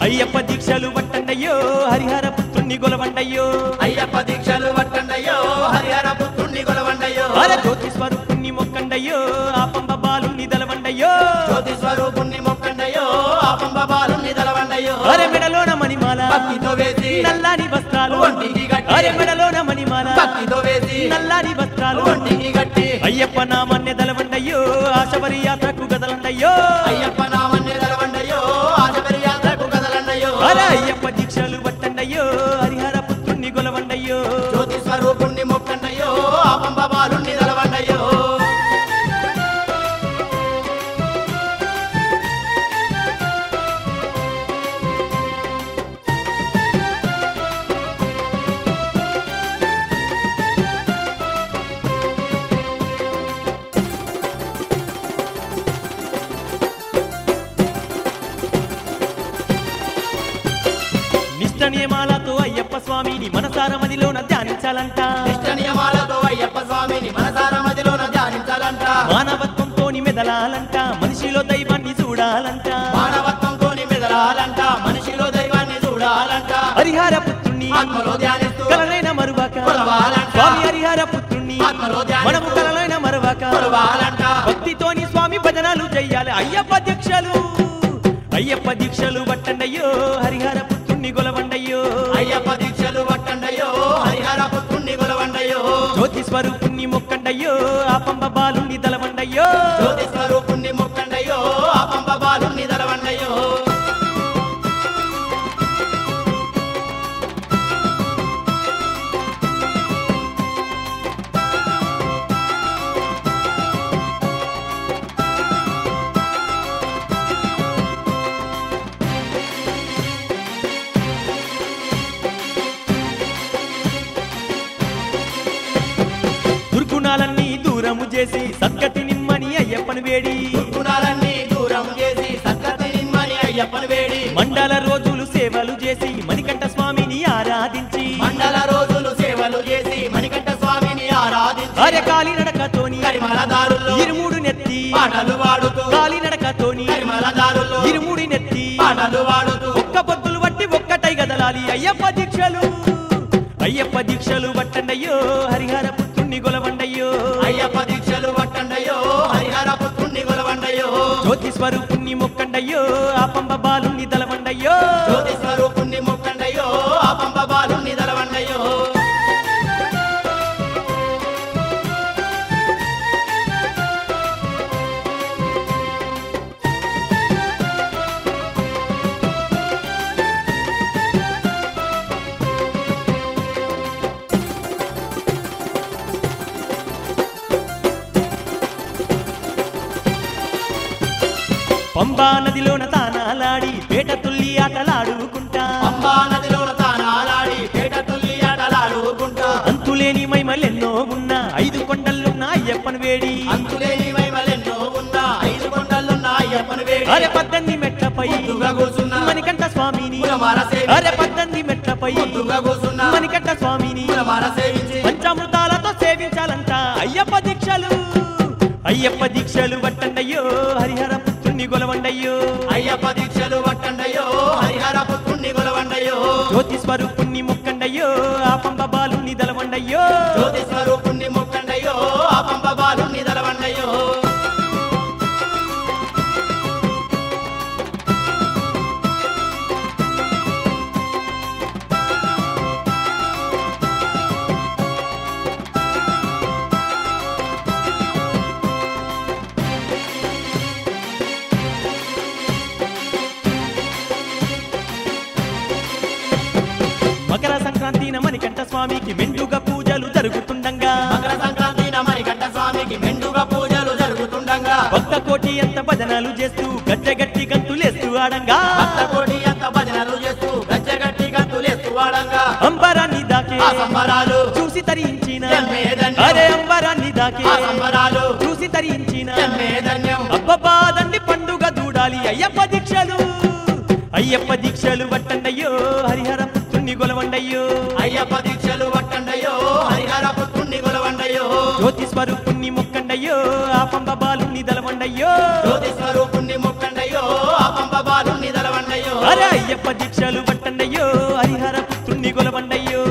అయ్యప్ప దీక్షలు పట్టండయ్యో హరిహర పుత్రుణ్ణి గొలవండయ్యో అయ్యప్ప దీక్షలు పట్టండయ్యో హరిహర పుత్రుణ్ణి గొలవండయ్యో అరే జ్యోతి స్వరూపుణ్ణి మొక్కండయ్యో ఆపంబ బాలుణ్ణి దలవండయ్యో జ్యోతి స్వరూపుణ్ణి మొక్కండయ్యో ఆపంబ బాలుణ్ణి దలవండయ్యో అరే మెడలోన మణిమాల భక్తితో వేసి నల్లాని వస్త్రాలు ఒంటికి గట్టి అరే మెడలోన మణిమాల భక్తితో వేసి నల్లాని వస్త్రాలు ఒంటికి గట్టి అయ్యప్ప నామాన్ని దలవండయ్యో ఆశబరి యాత్రకు గదలండయ్యో అయ్యప్ప నామన్ని దలవండయ్యో ఆశబరి యాత్రకు కదలండయ్యో అరే అయ్యప్ప దీక్షలు పట్టండయ్యో హరిహర పుత్రుణ్ణి గొలవండయ్యో జ్యోతి స్వరూపుణ్ణి మొక్కండయ్యో ఆపంబ బాలుణ్ణి దలవండయ్యో నిష్ట నియమాలతో అయ్యప్ప స్వామిని మనసార మదిలోన ధ్యానించాలంట ఇష్ట నియమాలతో అయ్యప్ప స్వామిని మనసార మదిలోన ధ్యానించాలంట మానవత్వంతోని మెదలాలంట మనిషిలో దైవాన్ని చూడాలంట మానవత్వంతోని మెదలాలంట మనిషిలో దైవాన్ని చూడాలంట హరిహర పుత్రుణ్ణి ఆత్మలో ధ్యానిస్తూ కలనైన మరువక కొలవాలంట. స్వామి హరిహర పుత్రుణ్ణి ఆత్మలో ధ్యానిస్తూ మనము కలనైన మరువక కొలవాలంట. భక్తితోని స్వామి భజనాలు చెయ్యాలి అయ్యప్ప దీక్షలు పట్టండయ్యో హరిహర పుత్రుణ్ణి గొలవండయ్యో అయ్యప్ప దీక్షలు పట్టండయ్యో హరిహర పుత్రుణ్ణి గొలవండయ్యో జ్యోతి స్వరూపుణ్ణి మొక్కండయ్యో ఆపంబ బాలుణ్ణి దలవండయ్యో జ్యోతి స్వరూపుణ్ణి మొక్కండయ్యో ఆపంబ బాలుణ్ణి దలవండయ్యో దుర్గుణాలన్నీ దూరము చేసి సద్గతి నిమ్మని అయ్యప్పను వేడి గుణాలన్నీ దూరం చేసి సద్గతి నిమ్మని అయ్యప్పను వేడి మండల రోజులు సేవలు చేసి మణికంఠ స్వామిని ఆరాధించి మండల రోజులు సేవలు చేసి మణికంఠ స్వామిని ఆరాధించి కాలి నడకతోని కరిమల దారుల్లో ఇరుముడు నెత్తి పాటలు పాడుతూ కాలి నడకతోని కరిమల దారుల్లో ఇరుముడి నెత్తి పాటలు పాడుతూ ఒక్క పొద్దులు బట్టి ఒక్కటై గదలాలి అయ్యప్ప దీక్షలు పట్టండయ్యో హరిహర పుత్రుణ్ణి గొలవండయ్యో అయ్యప్ప దీక్షలు పట్టండయ్యో హరిహర పుత్రుణ్ణి గొలవండయ్యో జ్యోతి స్వరూపుణ్ణి మొక్కండయ్యో ఆపంబ బాలుణ్ణి దలవండయ్యో జ్యోతి స్వరూపుణ్ణి మొక్కండయ్యో ఆపంబ బాలుణ్ణి దలవండయ్యో పంబా నదిలోన తానాలాడి పేట తుల్లి ఆటలాడుకుంటా పంబా నదిలోన తానాలాడి పేట తుల్లి ఆటలాడుకుంటా అంతులేని మైమలెన్నో ఉన్న 5 కొండలున్న అయ్యప్పను వేడి అంతులేని మహిమలెన్నో ఉన్న 5 కొండలున్న అయ్యప్పను వేడి అరే 18 మెట్లపై ముద్దుగా కూర్చున్న మణికంఠ స్వామిని పులమార సేవించి అరే 18 మెట్లపై ముద్దుగా కూర్చున్న మణికంఠ స్వామిని పులమార సేవించి పంచామృతాలతో సేవించాలంట అయ్యప్ప దీక్షలు పట్టండయ్యో హరిహర పుత్రుణ్ణి గొలవండయ్యో అయ్యప్ప దీక్షలు పట్టండయ్యో హరిహర పుత్రుణ్ణి గొలవండయ్యో జ్యోతి స్వరూపుణ్ణి మొక్కండయ్యో ఆపంబ బాలుణ్ణి దలవండయ్యో జ్యోతి స్వరూపుణ్ణి మొక్కండయ్యో ఆపంబ బాలుణ్ణి దలవండయ్యో మకర సంక్రాంతిన మణికంఠ స్వామికి మెండుగా పూజలు జరుగుతుండగా మకర సంక్రాంతిన మణికంఠ స్వామికి మెండుగా పూజలు జరుగుతుండగా భక్త కోటి అంత భజనలు చేస్తూ గజ్జగట్టి గంతులేస్తూ ఆడంగా భక్త కోటి అంత భజనలు చేస్తూ గజ్జగట్టి గంతులేస్తూ వాడంగా అంబరాన్ని దాకే ఆ సంబరాలు చూసి తరించిన జన్మే ధన్యం. అరే అంబరాన్ని దాకే ఆ సంబరాలు చూసి తరించిన జన్మే ధన్యం. అబ్బబ్బా దండి పండుగ దూడాలి అయ్యప్ప దీక్షలు పట్టండయ్యో హరిహర పుత్రుణ్ణి గొలవండయ్యో అయ్యప్ప దీక్షలు పట్టండయ్యో హరిహర పుత్రుణ్ణి గొలవండయ్యో జ్యోతి స్వరూపుణ్ణి మొక్కండయ్యో ఆపంబ బాలుణ్ణి దలవండయ్యో జ్యోతి స్వరూపుణ్ణి మొక్కండయ్యో ఆపంబ బాలుణ్ణి దలవండయ్యో అరే అయ్యప్ప దీక్షలు పట్టండయ్యో హరిహర పుత్రుణ్ణి గొలవండయ్యో